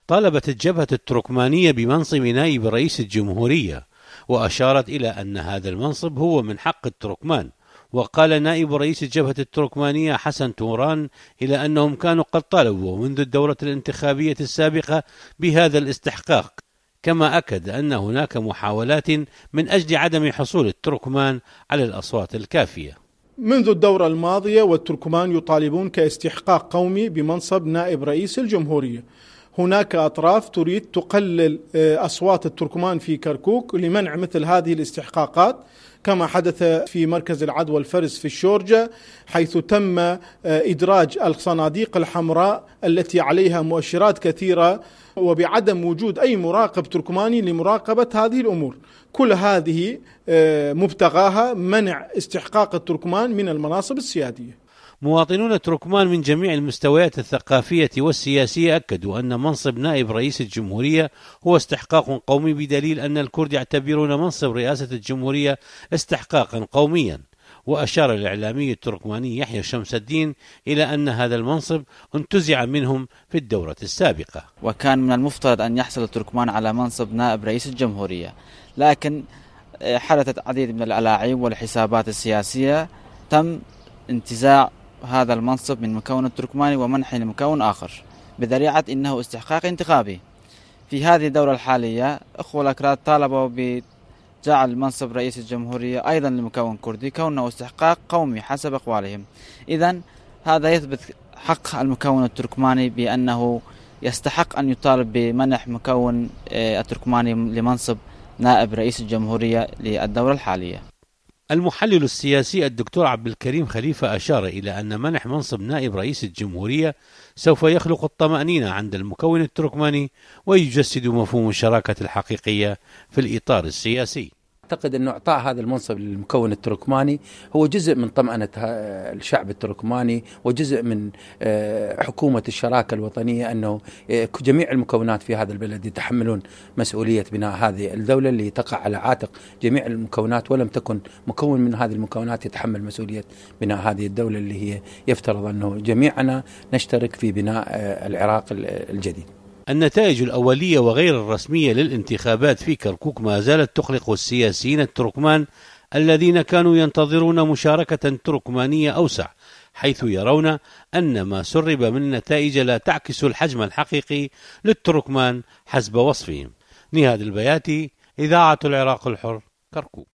طالبت الجبهة التركمانية بمنصب نائب رئيس الجمهورية، وأشارت إلى أن هذا المنصب هو من حق التركمان. وقال نائب رئيس الجبهة التركمانية حسن توران إلى أنهم كانوا قد طالبوا منذ الدورة الانتخابية السابقة بهذا الاستحقاق، كما أكد أن هناك محاولات من أجل عدم حصول التركمان على الأصوات الكافية. منذ الدورة الماضية والتركمان يطالبون كاستحقاق قومي بمنصب نائب رئيس الجمهورية. هناك أطراف تريد تقلل أصوات التركمان في كركوك لمنع مثل هذه الاستحقاقات، كما حدث في مركز العد والفرز في الشورجة، حيث تم إدراج الصناديق الحمراء التي عليها مؤشرات كثيرة، وبعدم وجود أي مراقب تركماني لمراقبة هذه الأمور. كل هذه مبتغاها منع استحقاق التركمان من المناصب السيادية. مواطنون تركمان من جميع المستويات الثقافية والسياسية أكدوا أن منصب نائب رئيس الجمهورية هو استحقاق قومي، بدليل أن الكرد يعتبرون منصب رئاسة الجمهورية استحقاقا قوميا. وأشار الإعلامي التركماني يحيى شمس الدين إلى أن هذا المنصب انتزع منهم في الدورة السابقة، وكان من المفترض أن يحصل التركمان على منصب نائب رئيس الجمهورية، لكن حدثت عديد من الألاعيب والحسابات السياسية، تم انتزاع هذا المنصب من مكون التركماني ومنحه لمكون آخر بذريعة إنه استحقاق انتخابي. في هذه الدورة الحالية أخوة الأكراد طالبوا بجعل منصب رئيس الجمهورية أيضا لمكون كردي كونه استحقاق قومي حسب أقوالهم. إذن هذا يثبت حق المكون التركماني بأنه يستحق أن يطالب بمنح مكون التركماني لمنصب نائب رئيس الجمهورية للدورة الحالية. المحلل السياسي الدكتور عبد الكريم خليفة أشار إلى أن منح منصب نائب رئيس الجمهورية سوف يخلق الطمأنينة عند المكون التركماني ويجسد مفهوم الشراكة الحقيقية في الإطار السياسي. أعتقد أن إعطاء هذا المنصب للمكون التركماني هو جزء من طمأنة الشعب التركماني وجزء من حكومة الشراكة الوطنية، أنه جميع المكونات في هذا البلد يتحملون مسؤولية بناء هذه الدولة اللي تقع على عاتق جميع المكونات، ولم تكن مكون من هذه المكونات يتحمل مسؤولية بناء هذه الدولة اللي هي يفترض أنه جميعنا نشترك في بناء العراق الجديد. النتائج الأولية وغير الرسمية للانتخابات في كركوك ما زالت تقلق السياسيين التركمان الذين كانوا ينتظرون مشاركة تركمانية أوسع، حيث يرون أن ما سرب من نتائج لا تعكس الحجم الحقيقي للتركمان حسب وصفهم. نهاد البياتي، إذاعة العراق الحر، كركوك.